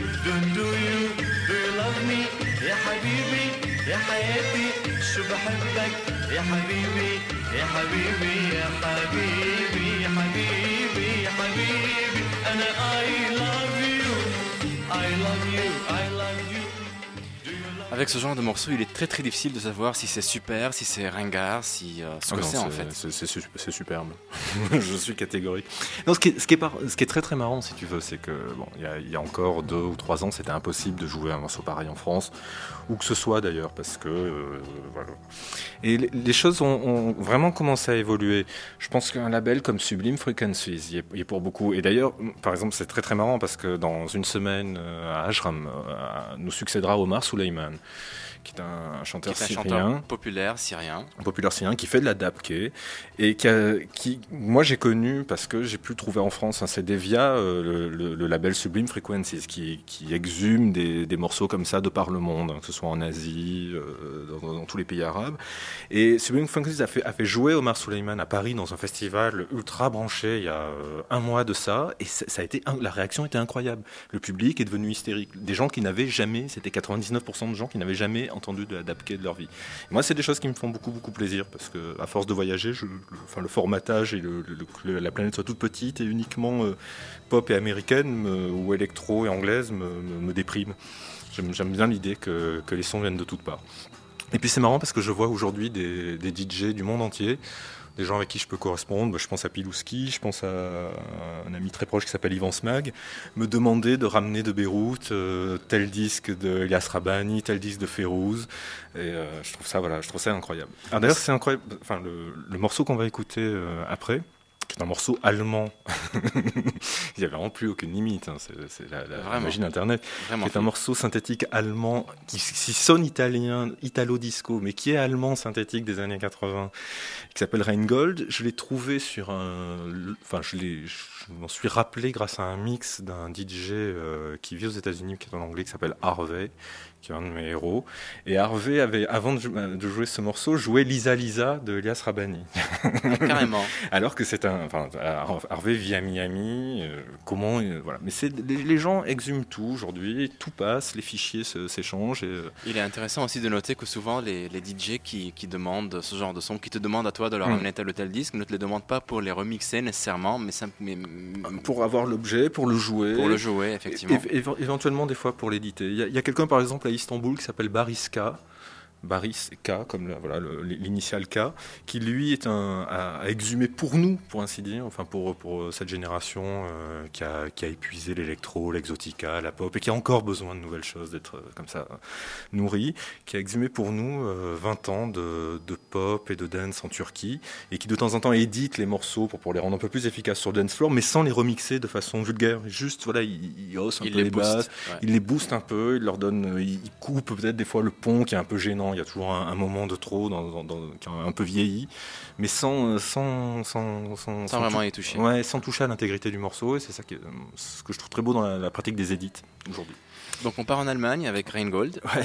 you love me? يا حبيبي يا حياتي شو بحبك يا حبيبي يا حبيبي يا حبيبي يا حبيبي يا حبيبي أنا I love you I love you I love you. Avec ce genre de morceau, il est très très difficile de savoir si c'est super, si c'est ringard, si ce que c'est en fait. C'est superbe. Je suis catégorique. Non, ce qui est très très marrant, si tu veux, c'est que bon, il y a encore 2 ou 3 ans, c'était impossible de jouer un morceau pareil en France, ou que ce soit d'ailleurs, parce que voilà. Et les choses ont vraiment commencé à évoluer. Je pense qu'un label comme Sublime Frequencies y est pour beaucoup. Et d'ailleurs, par exemple, c'est très très marrant parce que dans une semaine à Ashram nous succédera Omar Souleyman, qui est un chanteur syrien, populaire syrien qui fait de la dabke et qui moi j'ai connu parce que j'ai pu trouver en France un CD via le label Sublime Frequencies qui exhume des morceaux comme ça de par le monde, que ce soit en Asie, dans tous les pays arabes. Et Sublime Frequencies a fait jouer Omar Souleyman à Paris dans un festival ultra branché il y a un mois de ça, et ça a été la réaction était incroyable. Le public est devenu hystérique. Des gens qui n'avaient jamais, c'était 99% de gens qui n'avaient jamais entendu de la dabke de leur vie. Et moi, c'est des choses qui me font beaucoup beaucoup plaisir parce que à force de voyager, le formatage et la planète soit toute petite et uniquement pop et américaine ou électro et anglaise me déprime. J'aime bien l'idée que les sons viennent de toutes parts. Et puis c'est marrant parce que je vois aujourd'hui des DJ du monde entier, des gens avec qui je peux correspondre. Je pense à Pilouski, je pense à un ami très proche qui s'appelle Yvan Smag, me demander de ramener de Beyrouth tel disque de Elias Rabani, tel disque de Férouz. Et je trouve ça incroyable. Alors d'ailleurs, c'est incroyable. Enfin, le morceau qu'on va écouter après, qui est un morceau allemand. Il n'y a vraiment plus aucune limite. Hein. C'est la magie d'Internet. Vraiment. C'est un morceau synthétique allemand qui sonne italien, italo-disco, mais qui est allemand synthétique des années 80, qui s'appelle Rheingold. Je l'ai trouvé sur je m'en suis rappelé grâce à un mix d'un DJ qui vit aux États-Unis, qui est en anglais, qui s'appelle Harvey, qui est un de mes héros. Et Harvey avait, avant de jouer ce morceau, joué Lisa Lisa de Elias Rabani. Carrément. Alors que Harvey vit à Miami, voilà. Mais les gens exhument tout aujourd'hui, tout passe, les fichiers s'échangent. Il est intéressant aussi de noter que souvent les DJ qui demandent ce genre de son, qui te demandent à toi de leur ramener tel ou tel disque, ne te les demandent pas pour les remixer nécessairement, mais pour avoir l'objet, pour le jouer. Pour le jouer, effectivement. Éventuellement, des fois, pour l'éditer. Il y a quelqu'un, par exemple, à Istanbul, qui s'appelle Baris K, comme l'initiale K, qui lui a exhumé pour nous, pour ainsi dire, enfin pour cette génération qui a épuisé l'électro, l'exotica, la pop, et qui a encore besoin de nouvelles choses, d'être comme ça nourri, qui a exhumé pour nous 20 ans de pop et de dance en Turquie, et qui de temps en temps édite les morceaux pour les rendre un peu plus efficaces sur dance floor, mais sans les remixer de façon vulgaire. Juste, voilà, il hausse un peu les basses, il les booste un peu, il leur donne, il coupe peut-être des fois le pont qui est un peu gênant. Il y a toujours un moment de trop qui a un peu vieilli, mais sans vraiment y toucher. Ouais, sans toucher à l'intégrité du morceau, et c'est ça ce que je trouve très beau dans la pratique des édits aujourd'hui. Donc on part en Allemagne avec Rheingold. Ouais.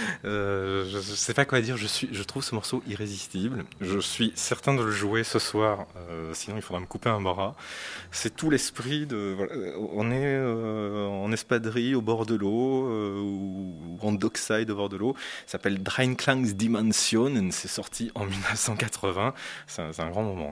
Je sais pas quoi dire. Je trouve ce morceau irrésistible. Je suis certain de le jouer ce soir. Sinon il faudra me couper un bras. C'est tout l'esprit de. Voilà, on est en espadrille au bord de l'eau ou en dockside au bord de l'eau. Ça s'appelle Dreinklangs-Dimensionen. C'est sorti en 1980. C'est un grand moment.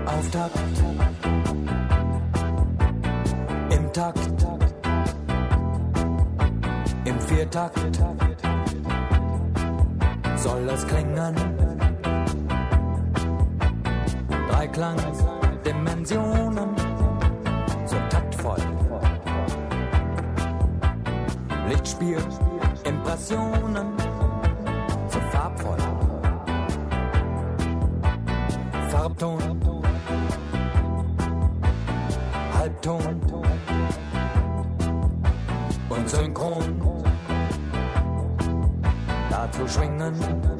Auftakt, im Takt, im Viertakt soll es klingen. Dreiklangsdimensionen, so taktvoll. Lichtspiel, Impressionen, so farbvoll. Farbton, Halbton und Synchron. Dazu schwingen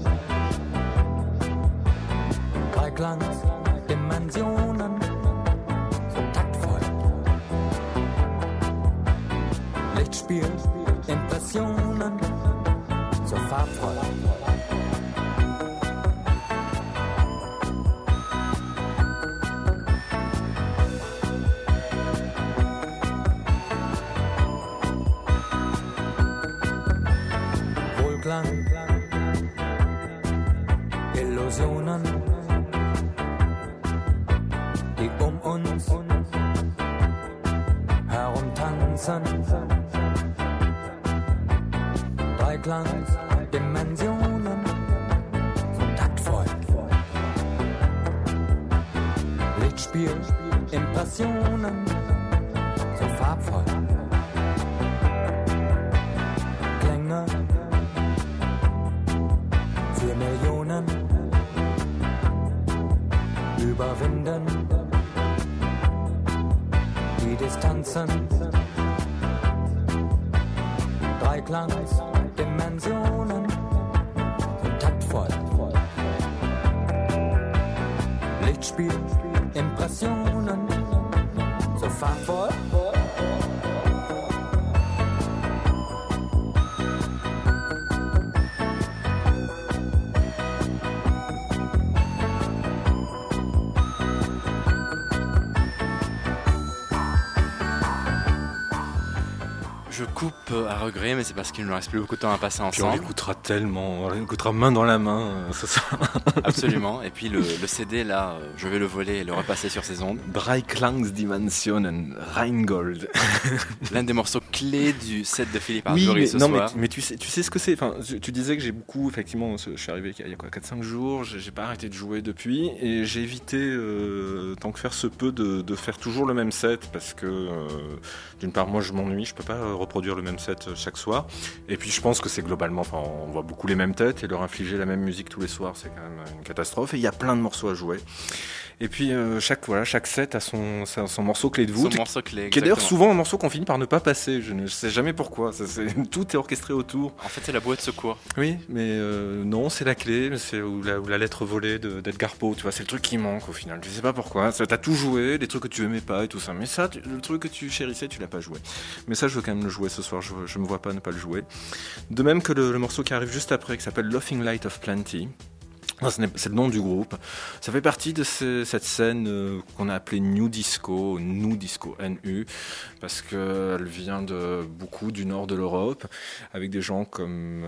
Dreiklangsdimensionen, so taktvoll. Lichtspiel, Impressionen, so farbvoll. Wohlklang, Illusionen, die um uns herumtanzen. Dreiklangsdimensionen, so taktvoll. Lichtspiel, Impressionen, so farbvoll. Klänge, 4 Millionen, überwinden die Distanzen. Dreiklangsdimensionen, so taktvoll. Lichtspiel, Impressionen, so farbvoll. Je coupe à regret, mais c'est parce qu'il ne nous reste plus beaucoup de temps à passer Puis on ensemble. l'écoutera tellement, on l'écoutera main dans la main ce soir. Absolument. Et puis le CD, là, je vais le voler et le repasser sur ses ondes. Dreiklangsdimensionen, Rheingold. L'un des morceaux clés du set de Philippe Oui, Arbury mais, ce non, soir. mais tu sais ce que c'est. Enfin, tu disais que j'ai beaucoup, effectivement, je suis arrivé il y a quoi, 4-5 jours, j'ai pas arrêté de jouer depuis, et j'ai évité, tant que faire se peut, de faire toujours le même set, parce que, d'une part, moi je m'ennuie, je peux pas reproduire le même set chaque soir, et puis je pense que c'est globalement, enfin, on voit beaucoup les mêmes têtes, et leur infliger la même musique tous les soirs, c'est quand même une catastrophe, et il y a plein de morceaux à jouer. Et puis chaque set a son morceau clé de voûte, Son morceau clé, qui est d'ailleurs exactement. souvent un morceau qu'on finit par ne pas passer. Je ne sais jamais pourquoi. Tout est orchestré autour. En fait, c'est la bouée de secours. Oui, mais non, c'est la clé, c'est ou la lettre volée d'Edgar Poe. Tu vois, c'est le truc qui manque au final. Je sais pas pourquoi. T'as tout joué, des trucs que tu aimais pas et tout ça. Mais ça, le truc que tu chérissais, tu l'as pas joué. Mais ça, je veux quand même le jouer ce soir. Je me vois pas ne pas le jouer. De même que le morceau qui arrive juste après, qui s'appelle Laughing Light of Plenty. C'est le nom du groupe. Ça fait partie de cette scène qu'on a appelée New Disco, NU, parce qu'elle vient beaucoup du nord de l'Europe, avec des gens comme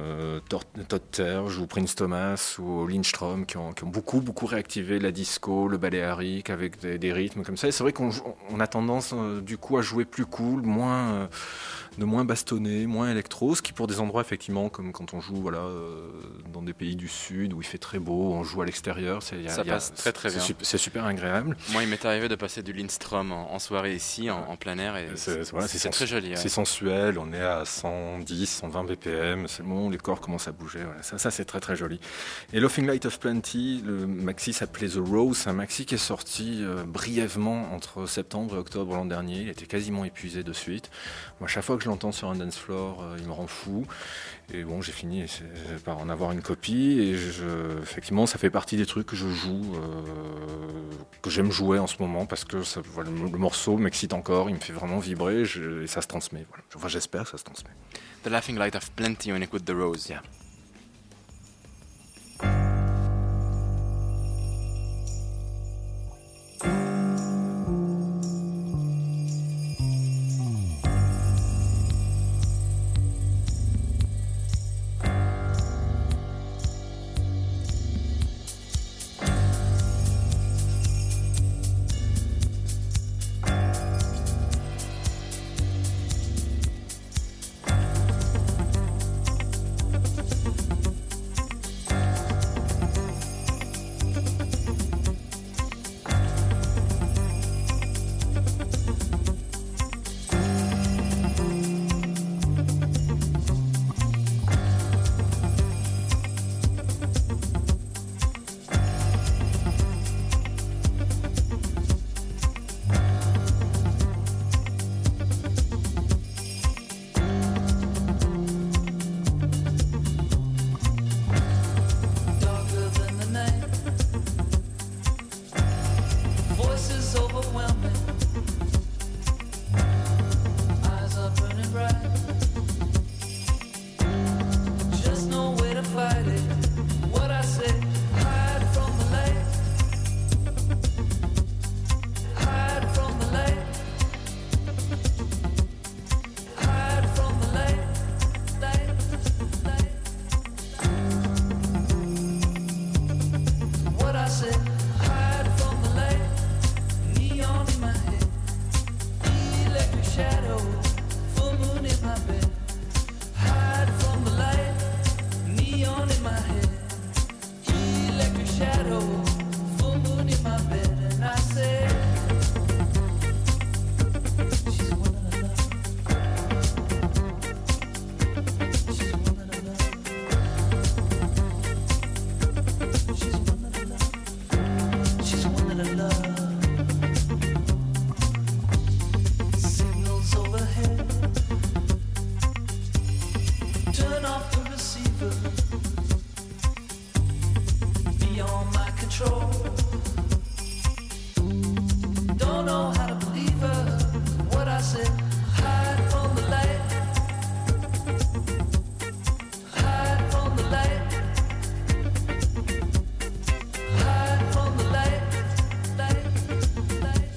Todd Terje ou Prince Thomas ou Lindström qui ont beaucoup réactivé la disco, le baléarique, avec des rythmes comme ça. Et c'est vrai qu'on a tendance du coup à jouer plus cool, moins bastonné, moins électro, ce qui pour des endroits effectivement comme quand on joue dans des pays du sud où il fait très beau, on joue à l'extérieur, ça passe très très bien. C'est super agréable. Moi, il m'est arrivé de passer du Lindström en soirée ici, en plein air, et c'est très joli. Ouais. C'est sensuel, on est à 110, 120 BPM, c'est le moment où les corps commencent à bouger. Voilà. Ça c'est très très joli. Et Laughing Light of Plenty, le maxi s'appelait The Rose, c'est un maxi qui est sorti brièvement entre septembre et octobre l'an dernier. Il était quasiment épuisé de suite. Moi, chaque fois que je l'entends sur un dance floor, il me rend fou. Et bon, j'ai fini par en avoir une copie. Et effectivement, ça fait partie des trucs que je joue, que j'aime jouer en ce moment, parce que le morceau m'excite encore, il me fait vraiment vibrer, et ça se transmet. Voilà. Enfin, j'espère que ça se transmet. The Laughing Light of Plenty, on écoute The Rose. Yeah. Don't know how to believe her. What I said, hide from the light. Hide from the light. Hide from the light. Light, light.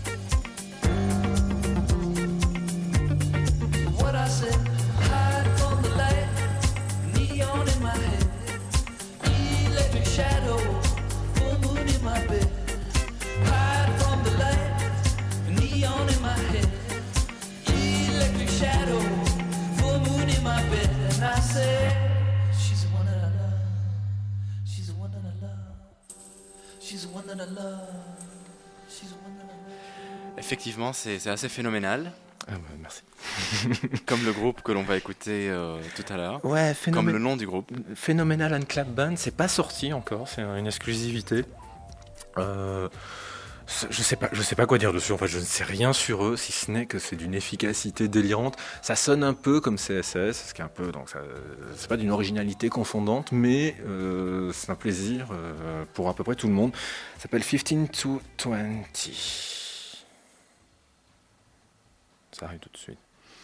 What I said, hide from the light. Neon in my head. Electric shadow. Full moon in my bed. Hide from the light. Neon in my head. Electric shadow. Full moon in my bed. And I say, she's the one that I love. She's the one that I love. She's the one that I love. She's the one that I love. Effectivement, c'est assez phénoménal. Ah bah, merci. Comme le groupe que l'on va écouter tout à l'heure. Ouais, Comme le nom du groupe. Phenomenal and Clap Band, c'est pas sorti encore, c'est une exclusivité. Je sais pas quoi dire dessus. En fait, je ne sais rien sur eux, si ce n'est que c'est d'une efficacité délirante. Ça sonne un peu comme CSS, ce qui est un peu, donc ça, c'est pas d'une originalité confondante, mais c'est un plaisir pour à peu près tout le monde. Ça s'appelle 15 to 20. Ça arrive tout de suite.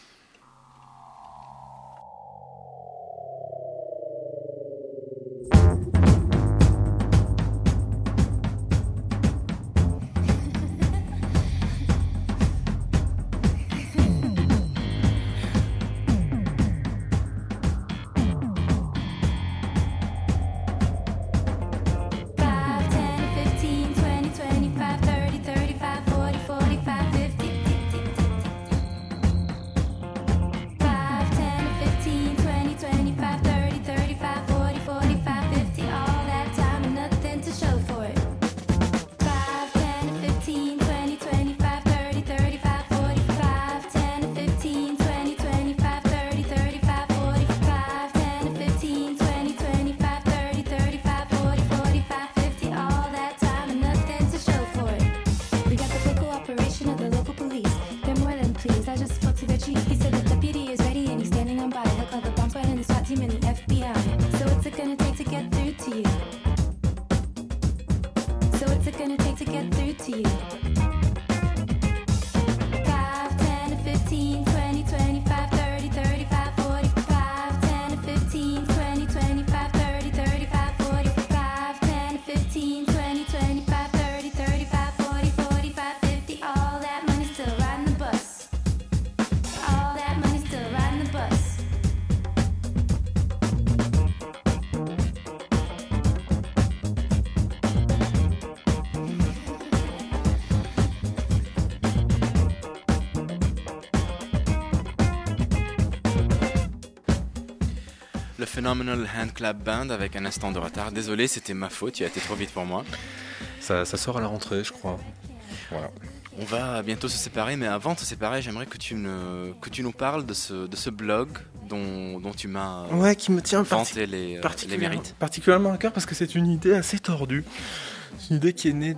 Le Phenomenal Hand Clap Band avec un instant de retard. Désolé, c'était ma faute, tu as été trop vite pour moi. Ça sort à la rentrée, je crois. Voilà. On va bientôt se séparer, mais avant de se séparer, j'aimerais que tu nous parles de ce blog dont tu m'as qui me tient vanté les mérites. Particulièrement à cœur parce que c'est une idée assez tordue. C'est une idée qui est née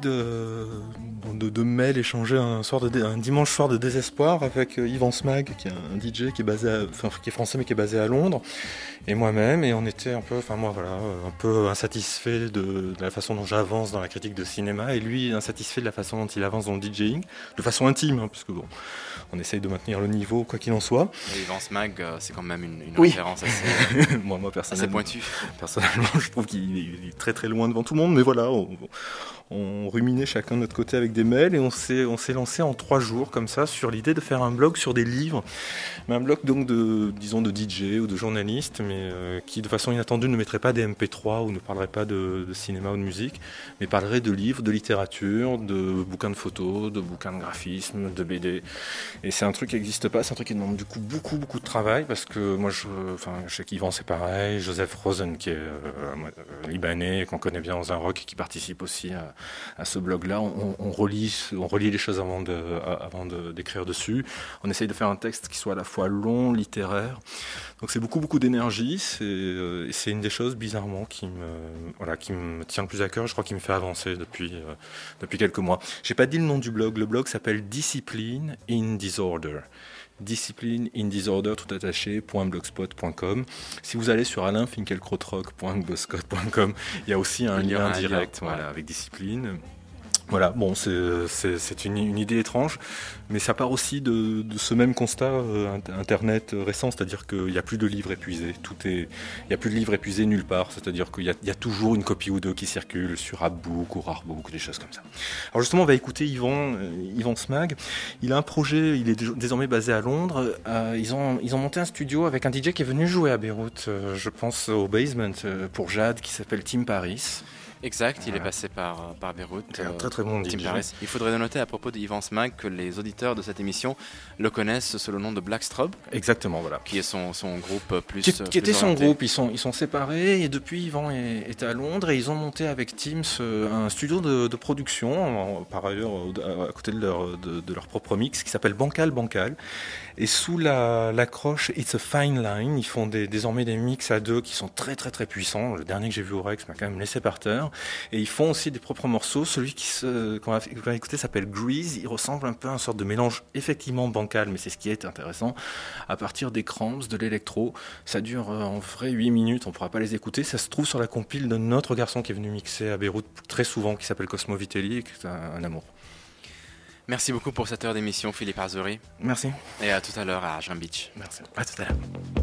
de mails échangés un dimanche soir de désespoir avec Yvan Smag, qui est un DJ qui est français mais qui est basé à Londres, et moi-même, et on était un peu insatisfait de la façon dont j'avance dans la critique de cinéma, et lui insatisfait de la façon dont il avance dans le DJing, de façon intime, parce que bon, on essaye de maintenir le niveau quoi qu'il en soit. Et Yvan Smag, c'est quand même une référence assez, moi assez pointue. Personnellement, je trouve qu'il est très très loin devant tout le monde, mais voilà, on ruminait chacun de notre côté avec des mails, et on s'est lancé en 3 jours comme ça sur l'idée de faire un blog sur des livres, mais un blog donc de DJ ou de journalistes, mais qui de façon inattendue ne mettrait pas des MP3 ou ne parlerait pas de cinéma ou de musique, mais parlerait de livres, de littérature, de bouquins de photos, de bouquins de graphisme, de BD. Et c'est un truc qui n'existe pas, c'est un truc qui demande du coup beaucoup de travail, parce que moi je sais qu'Yvan c'est pareil, Joseph Rosen qui est libanais, qu'on connaît bien dans un rock, qui participe aussi à ce blog-là. On relit les choses avant d'écrire dessus. On essaye de faire un texte qui soit à la fois long, littéraire. Donc c'est beaucoup d'énergie. C'est une des choses bizarrement qui me tient le plus à cœur. Je crois qu'il me fait avancer depuis quelques mois. J'ai pas dit le nom du blog. Le blog s'appelle Discipline in Disorder. Discipline in Disorder tout attaché .blogspot.com. Si vous allez sur alainfinkielkrautrock.blogspot.com, il y a aussi un lien direct avec Discipline. Voilà, bon, c'est une idée étrange, mais ça part aussi de ce même constat Internet récent, c'est-à-dire qu'il n'y a plus de livres épuisés. Il n'y a plus de livres épuisés nulle part, c'est-à-dire qu'il y a toujours une copie ou deux qui circulent sur Appbook ou Rarebook, des choses comme ça. Alors justement, on va écouter Yvan Smag. Il a un projet, il est désormais basé à Londres. Ils ont monté un studio avec un DJ qui est venu jouer à Beyrouth, je pense au Basement pour Jade, qui s'appelle Tim Paris. Exact, il est passé par Beyrouth. C'est un très très bon DJ. Il faudrait noter à propos de Yvan Smag que les auditeurs de cette émission le connaissent sous le nom de Black Strobe. Exactement, voilà. Qui est son groupe plus. Qui était son groupe, ils sont séparés et depuis Yvan est à Londres et ils ont monté avec Teams un studio de production, par ailleurs à côté de leur propre mix qui s'appelle Bancal. Et sous l'accroche It's a Fine Line, ils font désormais des mix à deux qui sont très très très puissants. Le dernier que j'ai vu au Rex m'a quand même laissé par terre. Et ils font aussi des propres morceaux. Celui qu'on va écouter s'appelle Grease. Il ressemble un peu à une sorte de mélange effectivement bancal, mais c'est ce qui est intéressant. À partir des cramps, de l'électro, ça dure en vrai 8 minutes. On ne pourra pas les écouter. Ça se trouve sur la compile d'un autre garçon qui est venu mixer à Beyrouth très souvent, qui s'appelle Cosmo Vitelli, qui est un amour. Merci beaucoup pour cette heure d'émission, Philippe Arzuri. Merci. Et à tout à l'heure à Jean Beach. Merci. À tout à l'heure.